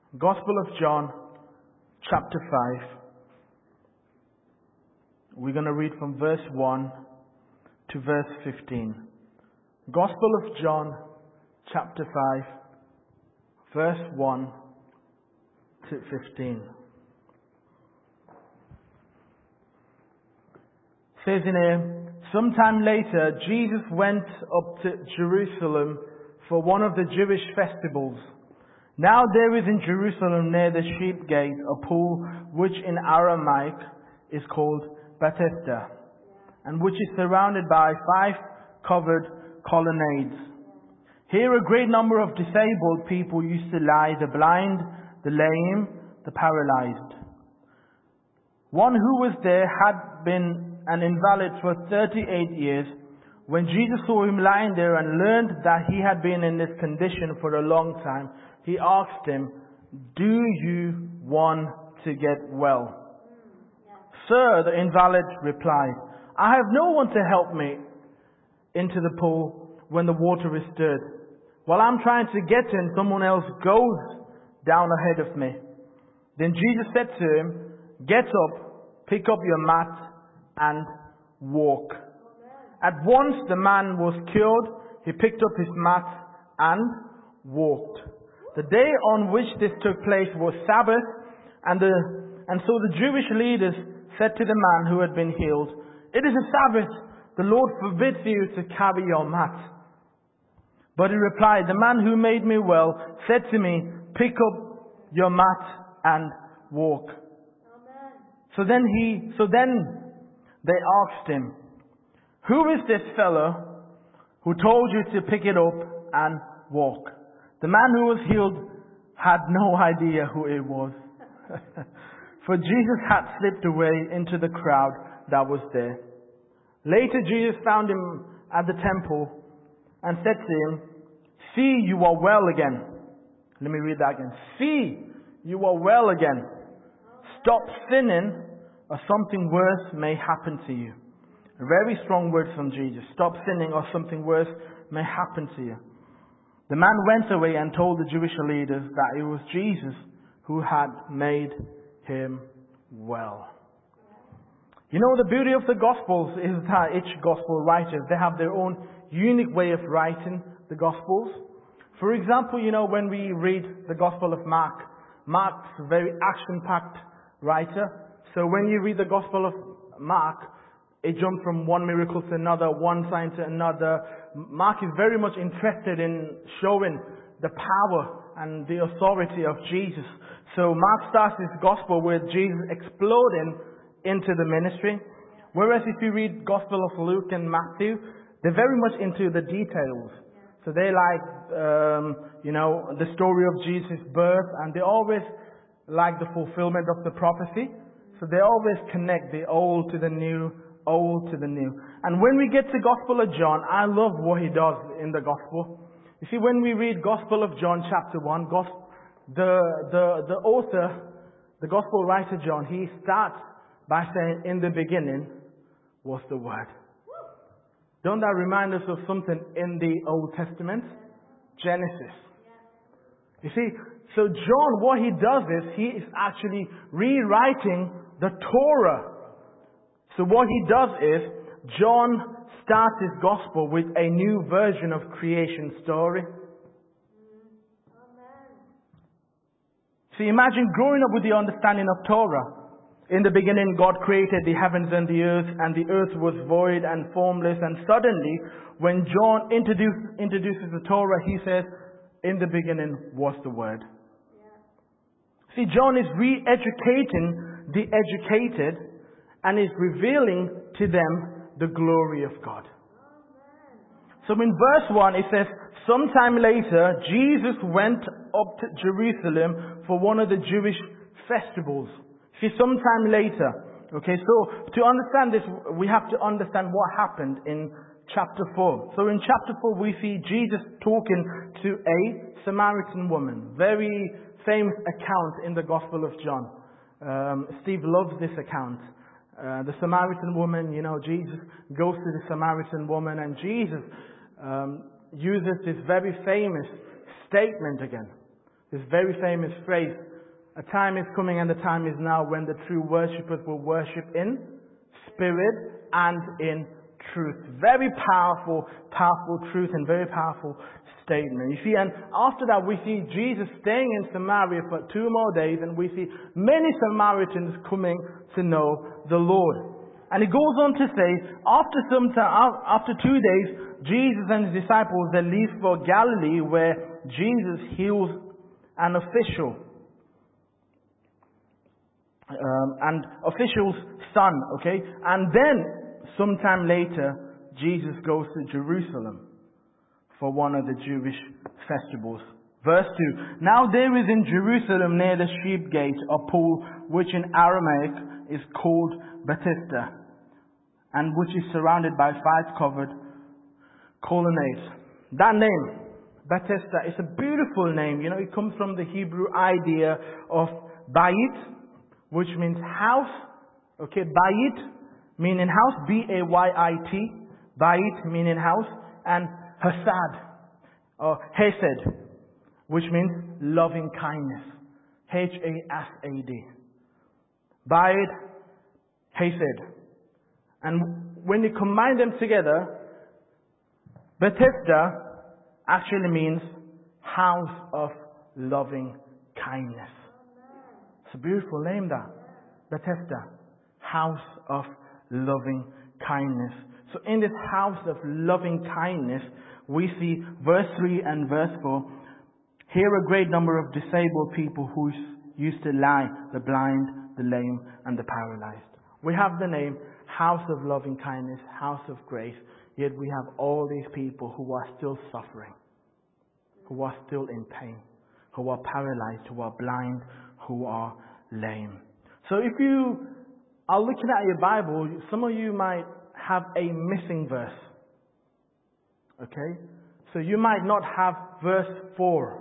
Gospel of John, chapter 5. We're going to read from verse 1 to verse 15. Gospel of John, chapter 5, verse 1 to 15. It says in here, sometime later, Jesus went up to Jerusalem for one of the Jewish festivals. Now there is in Jerusalem near the sheep gate a pool which in Aramaic is called Bethesda, and which is surrounded by 5 covered colonnades. Here a great number of disabled people used to lie, the blind, the lame, the paralyzed. One who was there had been an invalid for 38 years. When Jesus saw him lying there and learned that he had been in this condition for a long time, he asked him, "Do you want to get well?" "Sir," the invalid replied, "I have no one to help me into the pool when the water is stirred. While I'm trying to get in, someone else goes down ahead of me." Then Jesus said to him, "Get up, pick up your mat and walk." At once the man was cured. He picked up his mat and walked. The day on which this took place was Sabbath, and so the Jewish leaders said to the man who had been healed, "It is a Sabbath. The Lord forbids you to carry your mat." But he replied, "The man who made me well said to me, 'Pick up your mat and walk.'" Amen. So then they asked him, "Who is this fellow who told you to pick it up and walk?" The man who was healed had no idea who it was. For Jesus had slipped away into the crowd that was there. Later Jesus found him at the temple and said to him, "See, you are well again." Let me read that again. "See, you are well again. Stop sinning or something worse may happen to you." A very strong word from Jesus. Stop sinning or something worse may happen to you. The man went away and told the Jewish leaders that it was Jesus who had made him well. You know, the beauty of the Gospels is that each Gospel writer, they have their own unique way of writing the Gospels. For example, you know, when we read the Gospel of Mark, Mark's a very action-packed writer. So when you read the Gospel of Mark, it jumps from one miracle to another, one sign to another. Mark is very much interested in showing the power and the authority of Jesus. So Mark starts his gospel with Jesus exploding into the ministry. Whereas if you read Gospel of Luke and Matthew, they're very much into the details. So they like, the story of Jesus' birth, and they always like the fulfillment of the prophecy. So they always connect the old to the new, old to the new. And when we get to Gospel of John, I love what he does in the Gospel. You see, when we read Gospel of John chapter 1, the author, the Gospel writer John, he starts by saying, "In the beginning was the Word." Don't that remind us of something in the Old Testament? Genesis. You see, so John, what he does is, he is actually rewriting the Torah. So what he does is, John starts his gospel with a new version of creation story. So imagine growing up with the understanding of Torah. In the beginning, God created the heavens and the earth was void and formless. And suddenly, when John introduces the Torah, he says, "In the beginning was the Word." Yeah. See, John is re-educating the educated and is revealing to them the glory of God. Amen. So in verse 1, it says, sometime later, Jesus went up to Jerusalem for one of the Jewish festivals. See, sometime later. Okay, so to understand this, we have to understand what happened in chapter 4. So in chapter 4, we see Jesus talking to a Samaritan woman. Very famous account in the Gospel of John. Steve loves this account. The Samaritan woman, Jesus goes to the Samaritan woman, and Jesus uses this very famous statement again. This very famous phrase, a time is coming and the time is now when the true worshippers will worship in spirit and in truth. Very powerful, powerful truth and very powerful statement. You see, and after that we see Jesus staying in Samaria for 2 more days, and we see many Samaritans coming to know the Lord. And it goes on to say, after some time, after 2 days, Jesus and his disciples, they leave for Galilee, where Jesus heals an official's son, okay? And then, sometime later, Jesus goes to Jerusalem for one of the Jewish festivals. Verse 2, now there is in Jerusalem near the sheep gate a pool which in Aramaic is called Bethesda, and which is surrounded by 5 covered colonnades. That name, Bethesda, is a beautiful name. You know, it comes from the Hebrew idea of bayit, which means house. Okay, bayit meaning house, B-A-Y-I-T, bayit meaning house, and hasad, or hesed, which means loving kindness, H-A-S-A-D. Bayit, hesed. And when you combine them together, Bethesda actually means house of loving kindness. It's a beautiful name, that. Bethesda, house of loving kindness. So in this house of loving kindness, we see verse 3 and verse 4. Here a great number of disabled people who used to lie, the blind, the lame, and the paralyzed. We have the name House of Loving Kindness, House of Grace, yet we have all these people who are still suffering, who are still in pain, who are paralyzed, who are blind, who are lame. So if you are looking at your Bible, some of you might have a missing verse. Okay? So you might not have verse 4.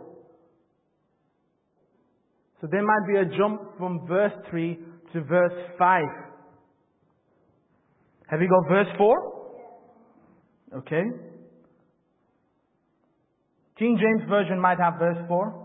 So there might be a jump from verse 3 to verse 5. Have you got verse 4? Okay. King James Version might have verse 4.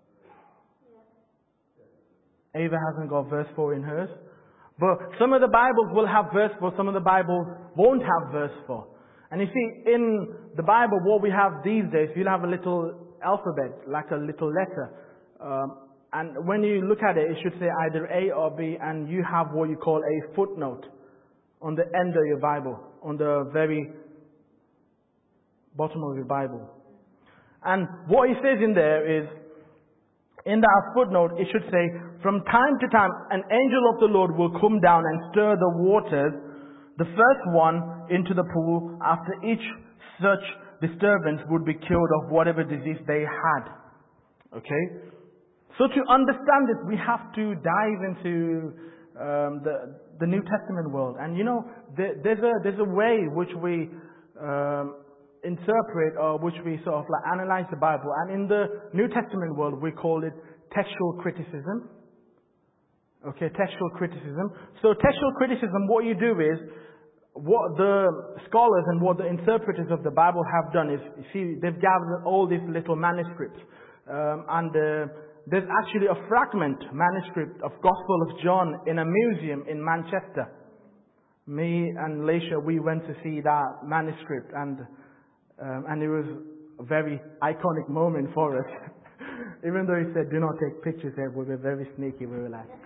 Ava hasn't got verse 4 in hers. But some of the Bibles will have verse 4, some of the Bibles won't have verse 4. And you see, in the Bible, what we have these days, you'll have a little alphabet, like a little letter. And when you look at it, it should say either A or B, and you have what you call a footnote on the end of your Bible, on the very bottom of your Bible. And what it says in there is, in that footnote, it should say, from time to time, an angel of the Lord will come down and stir the waters, the first one into the pool. After each such disturbance would be cured of whatever disease they had. Okay? So to understand this, we have to dive into the New Testament world. And you know, there's a way which we interpret, or which we sort of like analyze the Bible. And in the New Testament world, we call it textual criticism. Okay, textual criticism. So textual criticism, what you do is, what the scholars and what the interpreters of the Bible have done is, you see, they've gathered all these little manuscripts. There's actually a fragment manuscript of Gospel of John in a museum in Manchester. Me and Leisha, we went to see that manuscript, and it was a very iconic moment for us. Even though he said, do not take pictures there, we were very sneaky. We were like,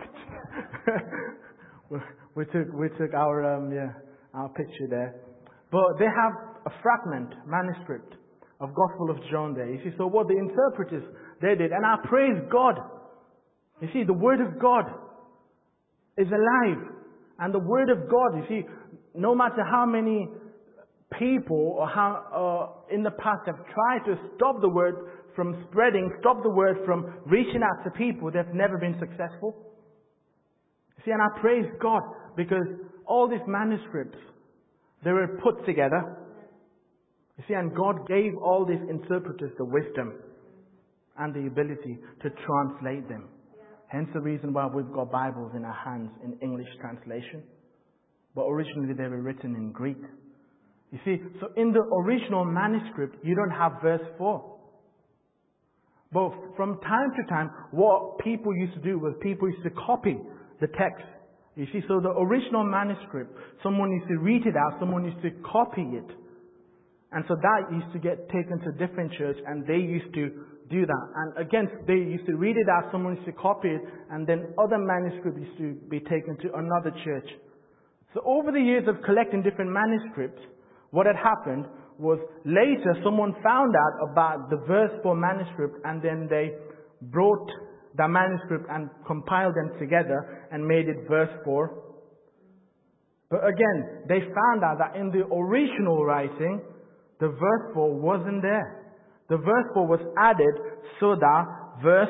we took our picture there. But they have a fragment manuscript of Gospel of John there. You see, so what the interpreters, they did, and I praise God. You see, the Word of God is alive. And the Word of God, you see, no matter how many people or how in the past have tried to stop the Word from spreading, stop the Word from reaching out to people, they've never been successful. You see, and I praise God because all these manuscripts, they were put together. You see, and God gave all these interpreters the wisdom and the ability to translate them. Hence the reason why we've got Bibles in our hands in English translation. But originally they were written in Greek. You see, so in the original manuscript, you don't have verse 4. But from time to time, what people used to do was people used to copy the text. You see, so the original manuscript, someone used to read it out, someone used to copy it. And so that used to get taken to a different church, and they used to do that. And again, they used to read it out, someone used to copy it, and then other manuscripts used to be taken to another church. So over the years of collecting different manuscripts, what had happened was later someone found out about the verse 4 manuscript, and then they brought the manuscript and compiled them together and made it verse 4. But again, they found out that in the original writing, the verse 4 wasn't there. The verse 4 was added so that verse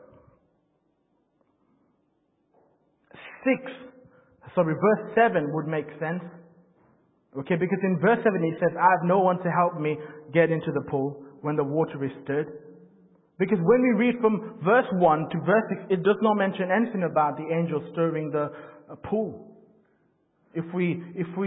7 would make sense. Okay, because in verse 7 he says, I have no one to help me get into the pool when the water is stirred. Because when we read from verse 1 to verse 6, it does not mention anything about the angel stirring the pool. If we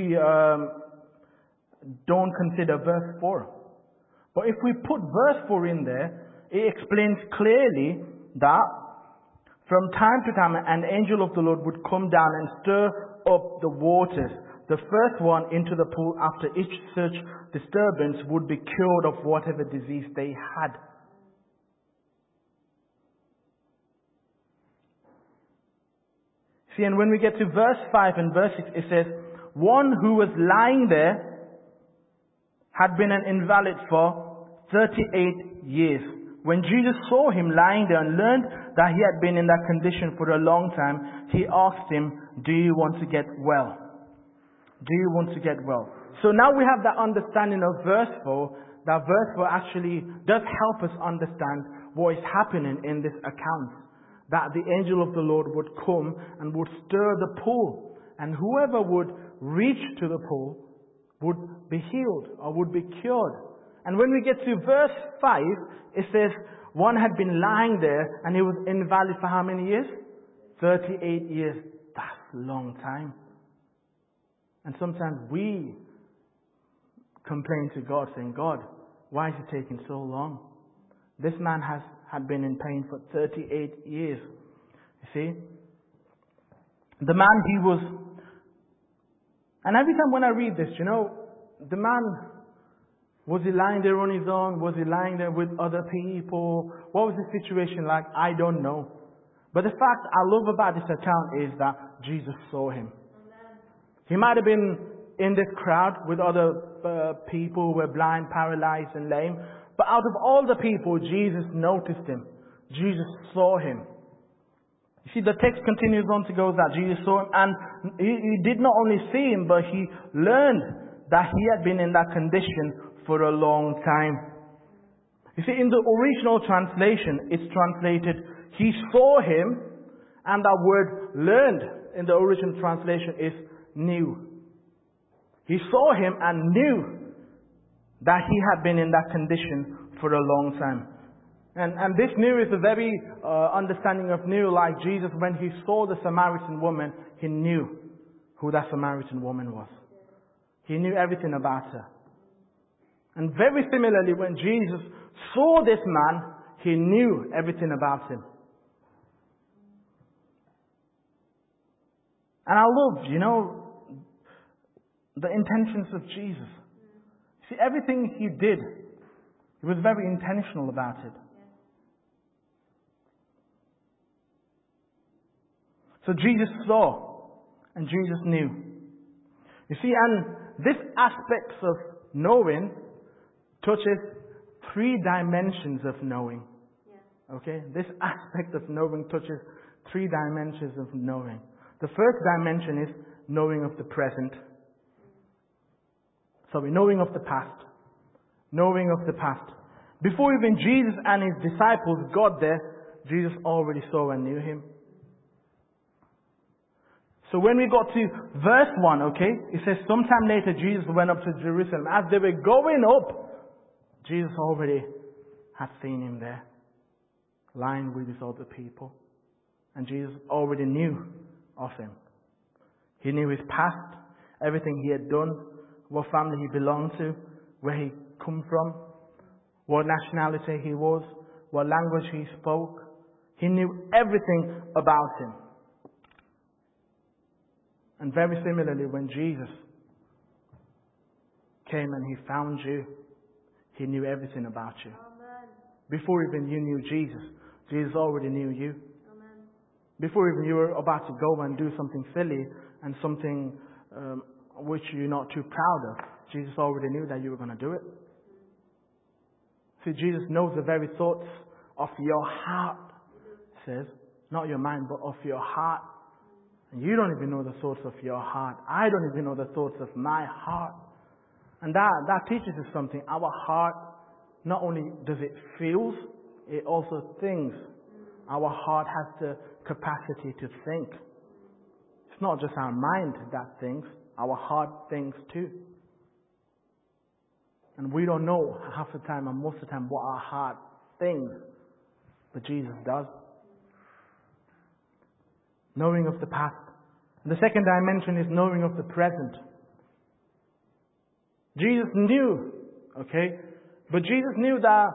don't consider verse 4. But if we put verse 4 in there, it explains clearly that from time to time an angel of the Lord would come down and stir up the waters. The first one into the pool after each such disturbance would be cured of whatever disease they had. See, and when we get to verse 5 and verse 6, it says, one who was lying there had been an invalid for 38 years. When Jesus saw him lying there and learned that he had been in that condition for a long time, he asked him, do you want to get well? Do you want to get well? So now we have that understanding of verse 4. That verse 4 actually does help us understand what is happening in this account. That the angel of the Lord would come and would stir the pool. And whoever would reach to the pool would be healed or would be cured. And when we get to verse 5, it says, one had been lying there and he was invalid for how many years? 38 years. That's a long time. And sometimes we complain to God saying, God, why is it taking so long? This man had been in pain for 38 years. You see? The man he was... And every time when I read this, the man, was he lying there on his own? Was he lying there with other people? What was the situation like? I don't know. But the fact I love about this account is that Jesus saw him. He might have been in this crowd with other people who were blind, paralyzed, and lame. But out of all the people, Jesus noticed him. Jesus saw him. You see, the text continues on to go that Jesus saw him, and he did not only see him, but he learned that he had been in that condition for a long time. You see, in the original translation, it's translated, he saw him, and that word learned in the original translation is knew. He saw him and knew that he had been in that condition for a long time. And this knew is a very understanding of knew, like Jesus, when he saw the Samaritan woman, he knew who that Samaritan woman was. He knew everything about her. And very similarly, when Jesus saw this man, he knew everything about him. And I love, the intentions of Jesus. See, everything he did, he was very intentional about it. So Jesus saw and Jesus knew. You see, and this aspect of knowing touches 3 dimensions of knowing. Okay? This aspect of knowing touches 3 dimensions of knowing. The first dimension is knowing of the present. Knowing of the past. Knowing of the past. Before even Jesus and his disciples got there, Jesus already saw and knew him. So when we got to verse 1, okay, it says, sometime later Jesus went up to Jerusalem. As they were going up, Jesus already had seen him there, lying with his other people. And Jesus already knew of him. He knew his past, everything he had done, what family he belonged to, where he come from, what nationality he was, what language he spoke. He knew everything about him. And very similarly, when Jesus came and he found you, he knew everything about you. Amen. Before even you knew Jesus, Jesus already knew you. Amen. Before even you were about to go and do something silly and something which you're not too proud of, Jesus already knew that you were going to do it. See, Jesus knows the very thoughts of your heart, says, not your mind, but of your heart. And you don't even know the thoughts of your heart. I don't even know the thoughts of my heart. And that teaches us something. Our heart, not only does it feel, it also thinks. Our heart has the capacity to think. It's not just our mind that thinks. Our heart thinks too. And we don't know half the time and most of the time what our heart thinks. But Jesus does. Knowing of the past. And the second dimension is knowing of the present. Jesus knew, okay? But Jesus knew that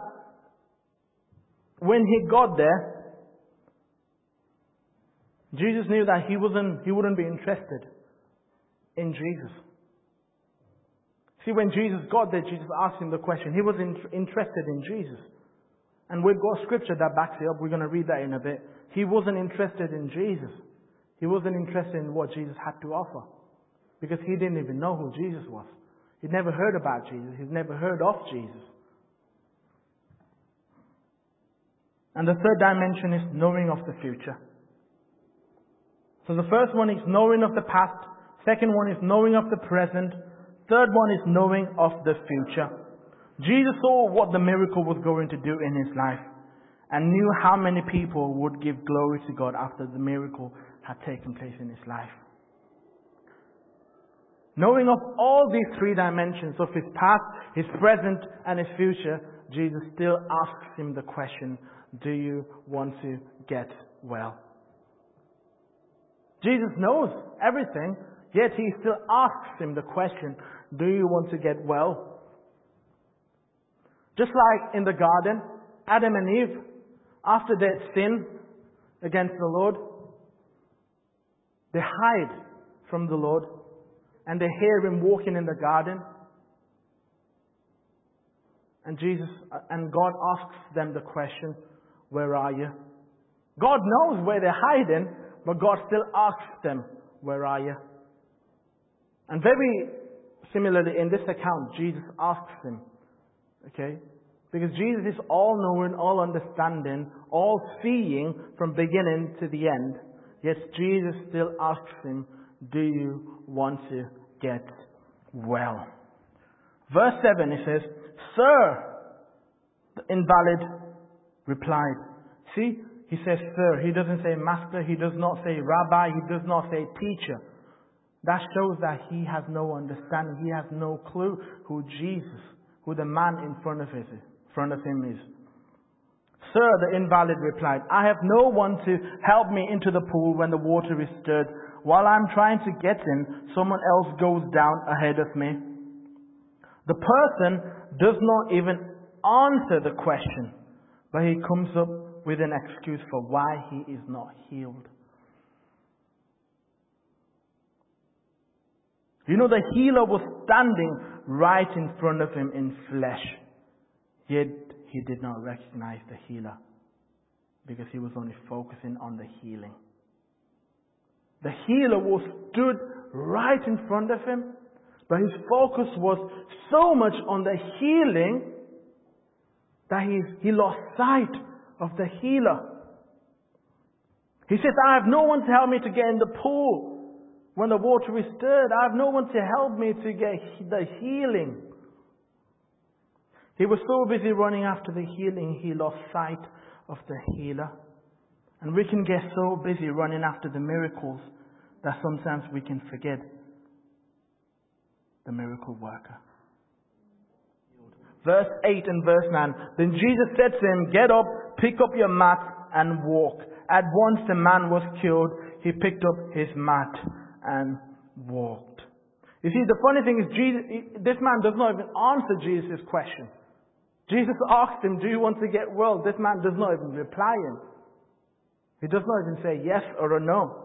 when he got there, Jesus knew that he wouldn't be interested in Jesus. See, when Jesus got there, Jesus asked him the question. He was interested in Jesus. And we've got scripture that backs it up. We're going to read that in a bit. He wasn't interested in Jesus. He wasn't interested in what Jesus had to offer. Because he didn't even know who Jesus was. He'd never heard about Jesus. He'd never heard of Jesus. And the third dimension is knowing of the future. So the first one is knowing of the past. Second one is knowing of the present. Third one is knowing of the future. Jesus saw what the miracle was going to do in his life and knew how many people would give glory to God after the miracle had taken place in his life. Knowing of all these three dimensions of his past, his present, and his future, Jesus still asks him the question, do you want to get well? Jesus knows everything, yet he still asks him the question, do you want to get well? Just like in the garden, Adam and Eve, after their sin against the Lord, they hide from the Lord and they hear him walking in the garden. And God asks them the question, where are you? God knows where they're hiding, but God still asks them, where are you? And very similarly in this account, Jesus asks him, okay? Because Jesus is all-knowing, all-understanding, all-seeing from beginning to the end. Yet Jesus still asks him, do you want to get well? Verse 7, it says, Sir, the invalid replied. See, he says sir. He doesn't say master. He does not say rabbi. He does not say teacher. That shows that he has no understanding. He has no clue who Jesus, who the man in front of him is. Sir, the invalid replied, I have no one to help me into the pool when the water is stirred. While I'm trying to get in, someone else goes down ahead of me. The person does not even answer the question, but he comes up with an excuse for why he is not healed. You know, the healer was standing right in front of him in flesh. Yet he did not recognize the healer because he was only focusing on the healing. The healer was stood right in front of him, but his focus was so much on the healing that he lost sight of the healer. He says, I have no one to help me to get in the pool when the water is stirred. I have no one to help me to get the healing. He was so busy running after the healing, he lost sight of the healer. And we can get so busy running after the miracles that sometimes we can forget the miracle worker. Verse 8 and verse 9. Then Jesus said to him, get up, pick up your mat and walk. At once the man was cured. He picked up his mat and walked. You see, the funny thing is, this man does not even answer Jesus' question. Jesus asked him, do you want to get well? This man does not even reply him. He does not even say yes or a no.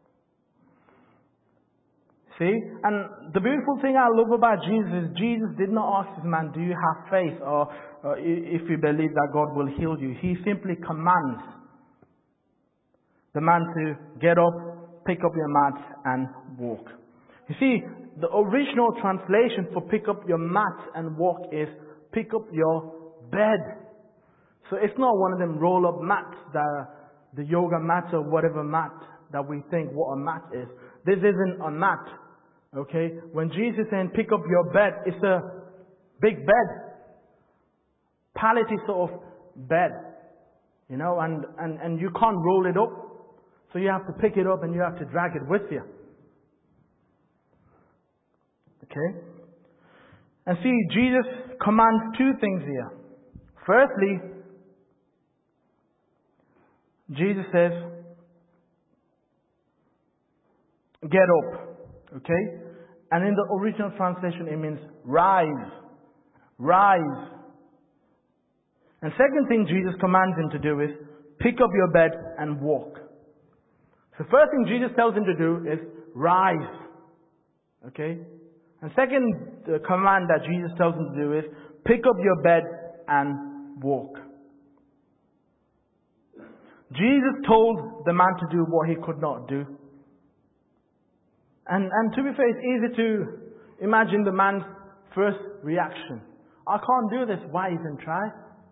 See? And the beautiful thing I love about Jesus is Jesus did not ask this man, do you have faith? Or if you believe that God will heal you. He simply commands the man to get up, pick up your mat and walk. You see, the original translation for pick up your mat and walk is pick up your bed. So it's not one of them roll up mats, the yoga mat or whatever mat that we think what a mat is. This isn't a mat. Okay? When Jesus saying pick up your bed, it's a big bed. Pallet sort of bed. You know, and you can't roll it up. So you have to pick it up and you have to drag it with you. Okay? And see, Jesus commands two things here. Firstly, Jesus says, get up. Okay? And in the original translation it means rise. Rise. And second thing Jesus commands him to do is pick up your bed and walk. The first thing Jesus tells him to do is rise. Okay? And second command that Jesus tells him to do is pick up your bed and walk. Jesus told the man to do what he could not do. And to be fair, it's easy to imagine the man's first reaction. I can't do this. Why even try?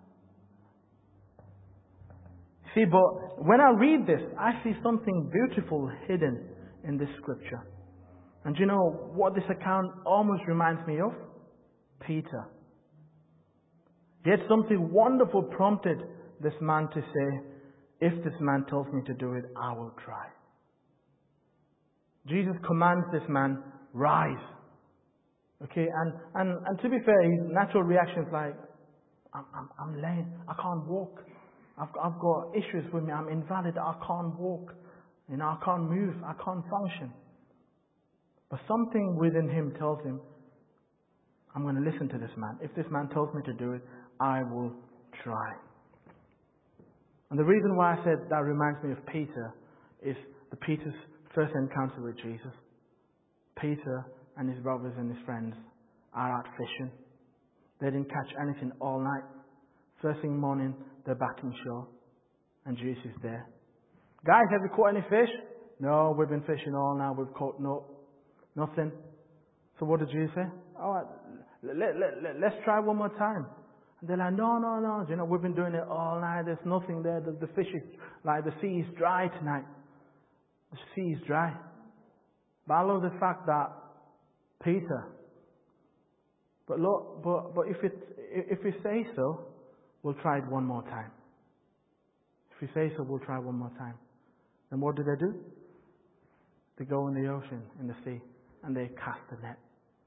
See, but when I read this, I see something beautiful hidden in this scripture. And you know what this account almost reminds me of? Peter. Yet something wonderful prompted this man to say, if this man tells me to do it, I will try. Jesus commands this man, rise. Okay, and to be fair, his natural reaction is like, I'm lame, I can't walk. I've got issues with me, I'm invalid, I can't walk. You know, I can't move, I can't function. But something within him tells him, I'm going to listen to this man. If this man tells me to do it, I will try. And the reason why I said that reminds me of Peter is Peter's first encounter with Jesus. Peter and his brothers and his friends are out fishing. They didn't catch anything all night. First thing morning, they're back in shore. And Jesus is there. Guys, have you caught any fish? No, we've been fishing all night. We've caught nothing. So what did Jesus say? All right, let's try one more time. And they're like, no. You know, we've been doing it all night. There's nothing there. The fish is, like, the sea is dry tonight. The sea is dry. But I love the fact that Peter, but if we say so, we'll try it one more time. If we say so, we'll try one more time. And what do? They go in the ocean, in the sea, and they cast the net.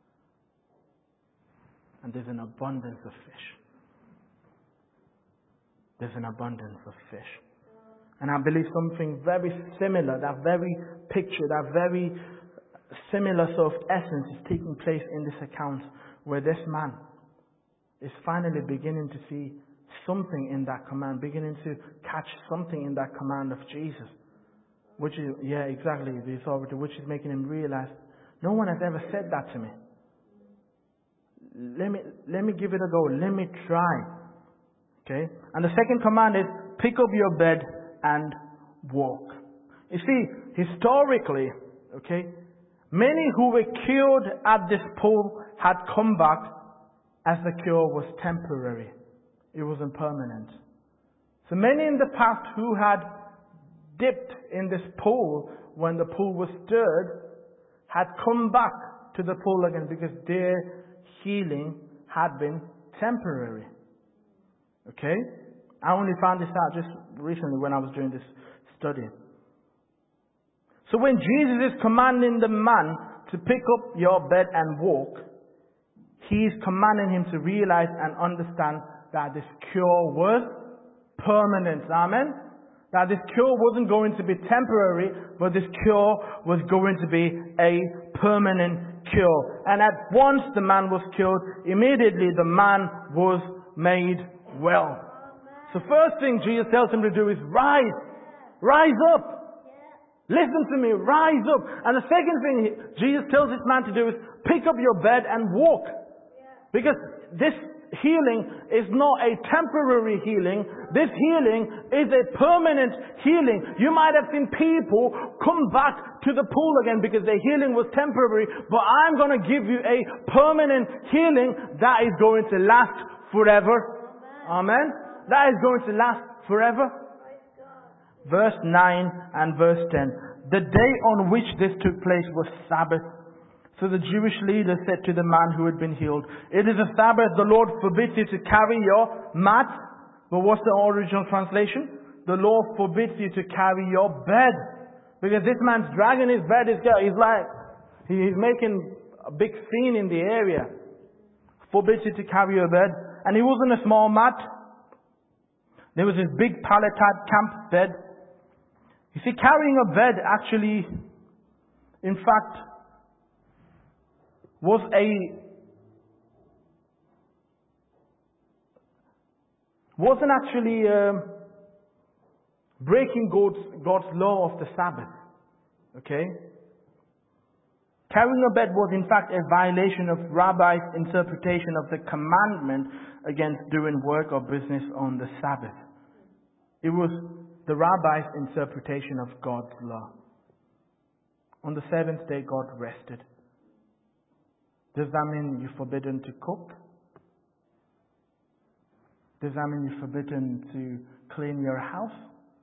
And there's an abundance of fish. There's an abundance of fish. And I believe something very similar, that very picture, that very similar sort of essence is taking place in this account, where this man is finally beginning to see something in that command, beginning to catch something in that command of Jesus. Which is, yeah, exactly, the authority, which is making him realize, no one has ever said that to me. Let me give it a go. Let me try. Okay? And the second command is, pick up your bed and walk. You see, historically, okay, many who were cured at this pool had come back as the cure was temporary. It wasn't permanent. So many in the past who had dipped in this pool when the pool was stirred had come back to the pool again because their healing had been temporary. Okay? I only found this out just recently when I was doing this study. So when Jesus is commanding the man to pick up your bed and walk, he is commanding him to realize and understand that this cure was permanent. Amen? That this cure wasn't going to be temporary, but this cure was going to be a permanent cure. And at once the man was cured, immediately the man was made well. So first thing Jesus tells him to do is rise. Rise up. Listen to me. Rise up. And the second thing Jesus tells this man to do is pick up your bed and walk. Because this healing is not a temporary healing. This healing is a permanent healing. You might have seen people come back to the pool again because their healing was temporary, but I'm going to give you a permanent healing that is going to last forever. Amen. That is going to last forever. Verse 9 and verse 10. The day on which this took place was Sabbath. So the Jewish leader said to the man who had been healed, "It is a Sabbath. The Lord forbids you to carry your mat." But what's the original translation? The Lord forbids you to carry your bed. Because this man's dragging his bed. He's making a big scene in the area. Forbids you to carry your bed. And it wasn't a small mat. There was this big pallet-type camp bed. You see, carrying a bed actually, in fact, wasn't actually breaking God's law of the Sabbath. Okay? Carrying a bed was in fact a violation of Rabbi's interpretation of the commandment against doing work or business on the Sabbath. It was the Rabbi's interpretation of God's law. On the seventh day, God rested. Does that mean you're forbidden to cook? Does that mean you're forbidden to clean your house?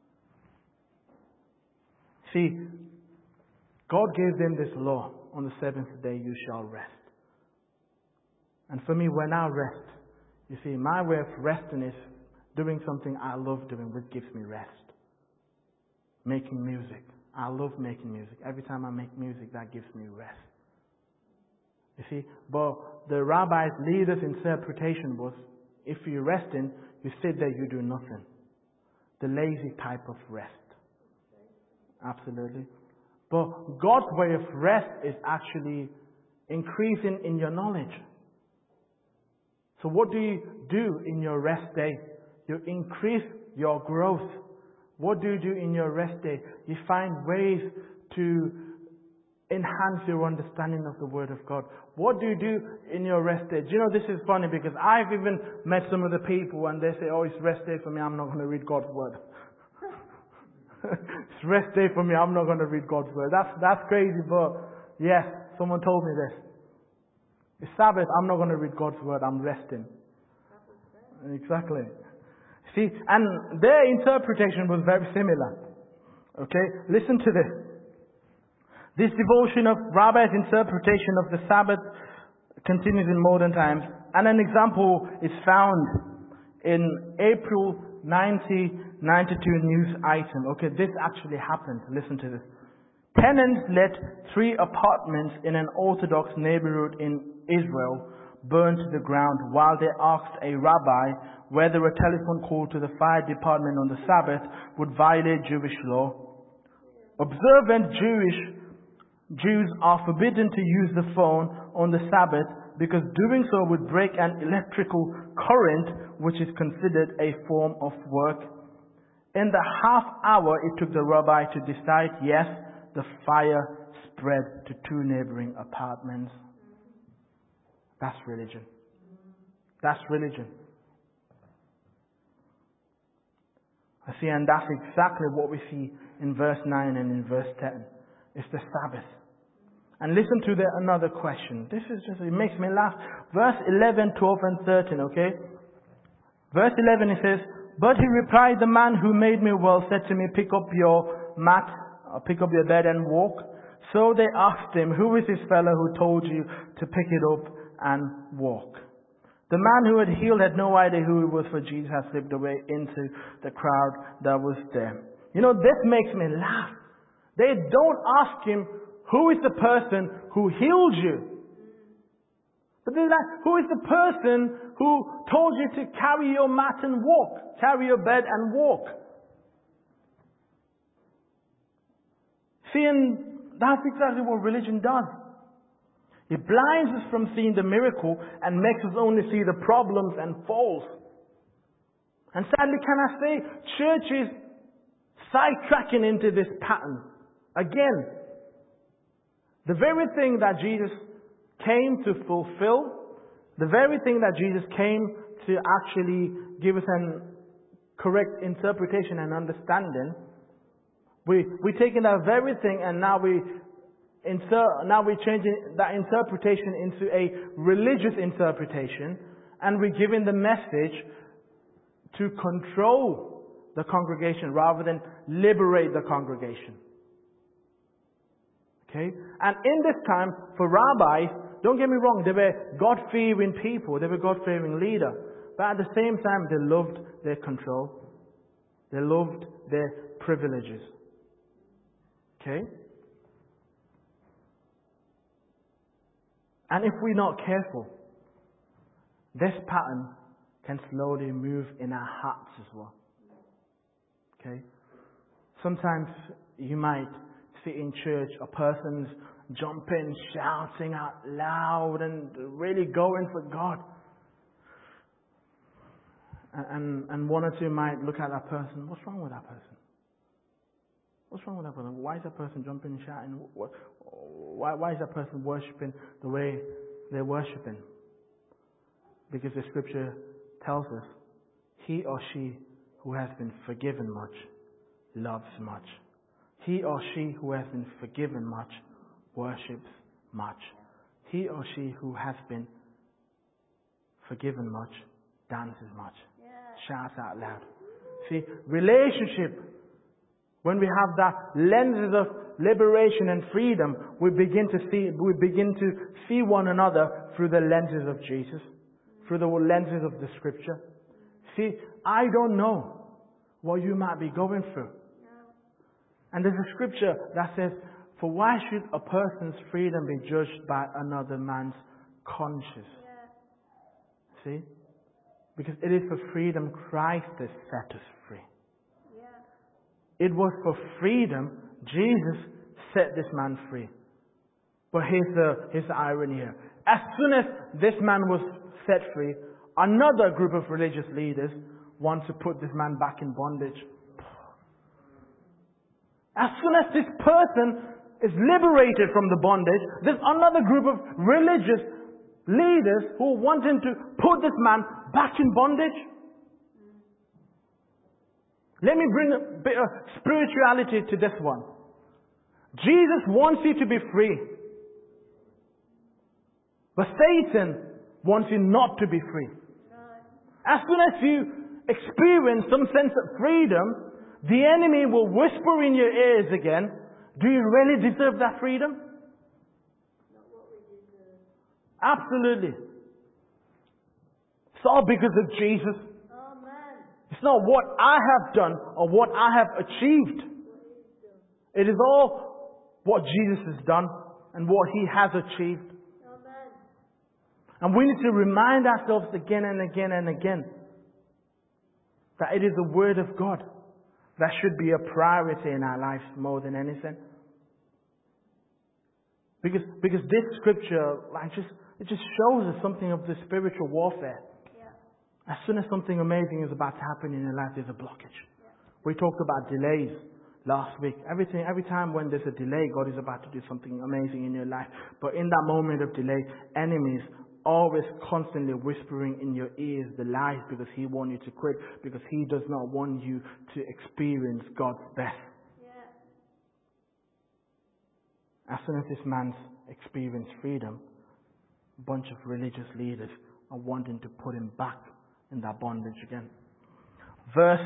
See, God gave them this law. On the seventh day you shall rest. And for me, when I rest, you see, my way of resting is doing something I love doing, which gives me rest. Making music. I love making music. Every time I make music, that gives me rest. You see, but the rabbi's leader's interpretation was, if you're resting, you sit there, you do nothing. The lazy type of rest. Absolutely. But God's way of rest is actually increasing in your knowledge. So what do you do in your rest day? You increase your growth. What do you do in your rest day? You find ways to enhance your understanding of the Word of God. What do you do in your rest day? Do you know, this is funny because I've even met some of the people and they say, "Oh, it's rest day for me, I'm not going to read God's Word." It's rest day for me, I'm not going to read God's Word. That's crazy, but yes, someone told me this. It's Sabbath, I'm not going to read God's Word, I'm resting. Exactly. See, and their interpretation was very similar. Okay, listen to this. This devotion of Rabbi's interpretation of the Sabbath continues in modern times. And an example is found in April 1992 news item. Okay, this actually happened. Listen to this. Tenants let 3 apartments in an Orthodox neighborhood in Israel burn to the ground while they asked a rabbi whether a telephone call to the fire department on the Sabbath would violate Jewish law. Observant Jews are forbidden to use the phone on the Sabbath because doing so would break an electrical current, which is considered a form of work. In the half hour it took the rabbi to decide, yes, the fire spread to 2 neighboring apartments. That's religion. That's religion. I see, and that's exactly what we see in verse 9 and in verse 10. It's the Sabbath. And listen to another question. This is just, it makes me laugh. Verse 11, 12 and 13, okay? Verse 11 it says, "But he replied, the man who made me well said to me, pick up your mat, or pick up your bed and walk. So they asked him, who is this fellow who told you to pick it up and walk?" The man who had healed had no idea who it was, for Jesus had slipped away into the crowd that was there. You know, this makes me laugh. They don't ask him, who is the person who healed you? But they're like, who is the person who told you to carry your mat and walk? Carry your bed and walk. See, and that's exactly what religion does. It blinds us from seeing the miracle and makes us only see the problems and faults. And sadly, can I say, church is sidetracking into this pattern. Again, the very thing that Jesus came to fulfill, the very thing that Jesus came to actually give us an correct interpretation and understanding, we're taking that very thing and now we're changing that interpretation into a religious interpretation, and we're giving the message to control the congregation rather than liberate the congregation. Okay? And in this time, for rabbis, don't get me wrong, they were God-fearing people, they were God-fearing leaders, but at the same time, they loved their control. They loved their privileges. Okay? And if we're not careful, this pattern can slowly move in our hearts as well. Okay? Sometimes you might see in church a person's jumping, shouting out loud and really going for God. And one or two might look at that person. What's wrong with that person? What's wrong with that person? Why is that person jumping and shouting? Why is that person worshipping the way they're worshipping? Because the scripture tells us, he or she who has been forgiven much loves much. He or she who has been forgiven much worships much. He or she who has been forgiven much dances much. Shouts out loud. See, relationship, when we have that lenses of liberation and freedom, we begin to see one another through the lenses of Jesus, through the lenses of the scripture. See, I don't know what you might be going through. And there's a scripture that says, for why should a person's freedom be judged by another man's conscience? See? Because it is for freedom Christ has set us free. It was for freedom Jesus set this man free. But here's the irony here. As soon as this man was set free, another group of religious leaders want to put this man back in bondage. As soon as this person is liberated from the bondage, there's another group of religious leaders who are wanting to put this man back in bondage. Let me bring a bit of spirituality to this one. Jesus wants you to be free. But Satan wants you not to be free. As soon as you experience some sense of freedom, the enemy will whisper in your ears again, do you really deserve that freedom? Absolutely. It's all because of Jesus. It's not what I have done or what I have achieved. It is all what Jesus has done and what He has achieved. And we need to remind ourselves again and again and again that it is the Word of God that should be a priority in our lives more than anything. Because this scripture, it just shows us something of the spiritual warfare. As soon as something amazing is about to happen in your life, there's a blockage. We talked about delays last week. Every time when there's a delay, God is about to do something amazing in your life. But in that moment of delay, enemies always constantly whispering in your ears the lies because he wants you to quit, because he does not want you to experience God's best. As soon as this man's experienced freedom, a bunch of religious leaders are wanting to put him back in that bondage again. Verse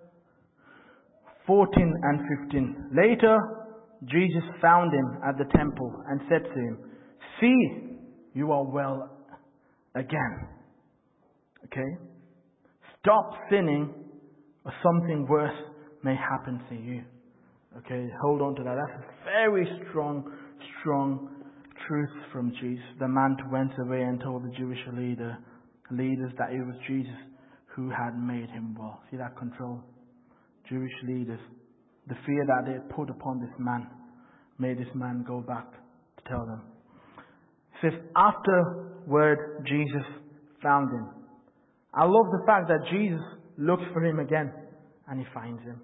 14 and 15. Later, Jesus found him at the temple and said to him, "See, you are well again." Okay? Stop sinning or something worse may happen to you. Okay? Hold on to that. That's a very strong truth from Jesus. The man went away and told the Jewish leaders that it was Jesus who had made him well. See that control? Jewish leaders, the fear that they had put upon this man made this man go back to tell them. It says, afterward, Jesus found him. I love the fact that Jesus looks for him again and he finds him.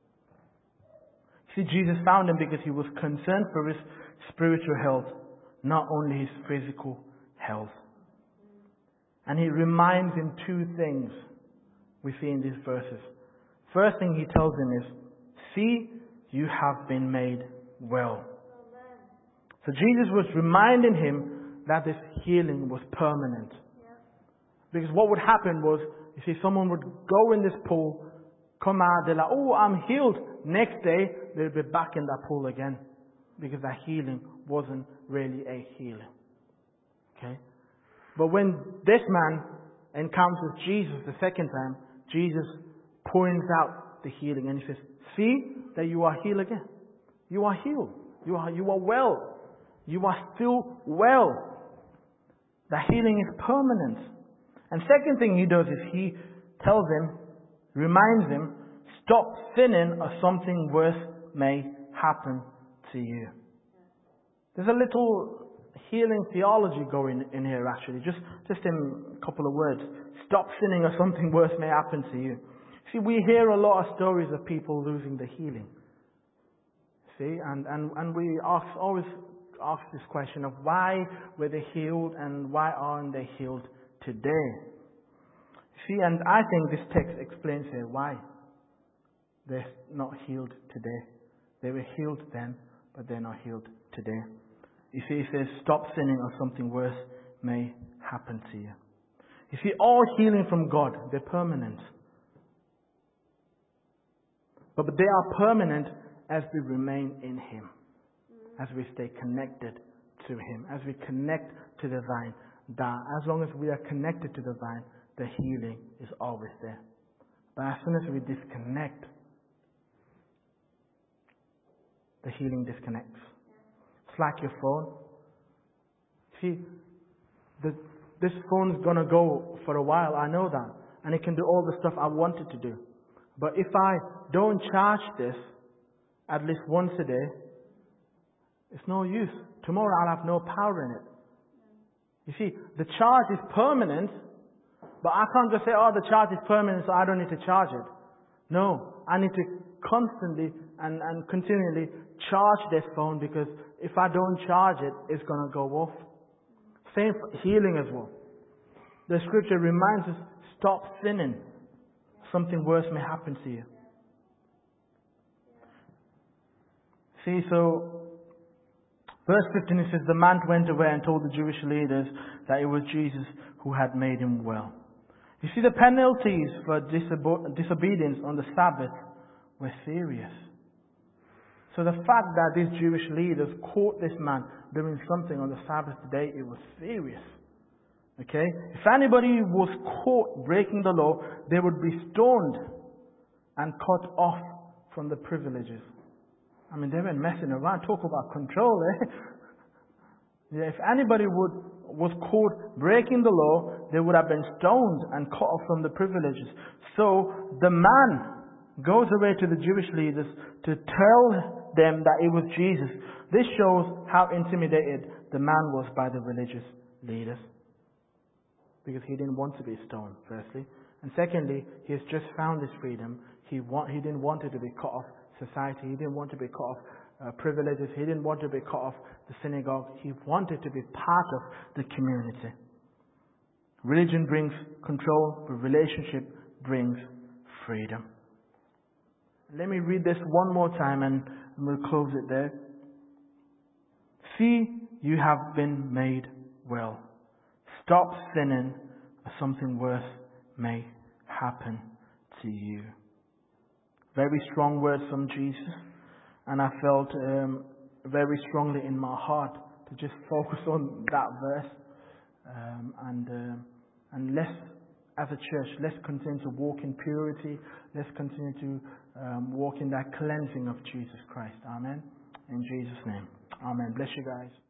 See, Jesus found him because he was concerned for his spiritual health, not only his physical health. And he reminds him two things we see in these verses. First thing he tells him is, see, you have been made well. So Jesus was reminding him that this healing was permanent. Because what would happen was, you see, someone would go in this pool, come out, they're like, oh, I'm healed. Next day, they'll be back in that pool again. Because that healing wasn't really a healing. Okay? But when this man encounters Jesus the second time, Jesus points out the healing and he says, see that you are healed again. You are healed. You are well. You are still well. The healing is permanent. And second thing he does is he tells him, reminds him, stop sinning or something worse may happen to you. There's a little healing theology going in here actually, just in a couple of words. Stop sinning or something worse may happen to you. See, we hear a lot of stories of people losing the healing. See, and we always ask this question of why were they healed and why aren't they healed today? See, and I think this text explains here why they're not healed today. They were healed then, but they're not healed today. You see, it says, stop sinning or something worse may happen to you. You see, all healing from God, they're permanent. But they are permanent as we remain in Him. As we stay connected to Him. As we connect to the vine. That as long as we are connected to the vine, the healing is always there. But as soon as we disconnect, the healing disconnects. It's like your phone. See, this phone is going to go for a while, I know that. And it can do all the stuff I want it to do. But if I don't charge this at least once a day, it's no use. Tomorrow I'll have no power in it. You see, the charge is permanent, but I can't just say, oh, the charge is permanent, so I don't need to charge it. No, I need to constantly and continually charge this phone, because if I don't charge it, it's going to go off. Same for healing as well. The scripture reminds us, stop sinning. Something worse may happen to you. See, so verse 15 it says, the man went away and told the Jewish leaders that it was Jesus who had made him well. You see, the penalties for disobedience on the Sabbath were serious. So the fact that these Jewish leaders caught this man doing something on the Sabbath day, it was serious. Okay? If anybody was caught breaking the law, they would be stoned and cut off from the privileges. I mean, they weren't messing around. Talk about control, eh? Yeah, if anybody was caught breaking the law, they would have been stoned and cut off from the privileges. So the man goes away to the Jewish leaders to tell them that it was Jesus. This shows how intimidated the man was by the religious leaders. Because he didn't want to be stoned, firstly. And secondly, he has just found his freedom. He didn't want it to be cut off society. He didn't want to be cut off privileges. He didn't want to be cut off the synagogue. He wanted to be part of the community. Religion brings control, but relationship brings freedom. Let me read this one more time and we'll close it there. See, you have been made well. Stop sinning, or something worse may happen to you. Very strong words from Jesus, and I felt very strongly in my heart to just focus on that verse. And let's, as a church, let's continue to walk in purity. Let's continue to walk in that cleansing of Jesus Christ. Amen. In Jesus' name. Amen. Bless you guys.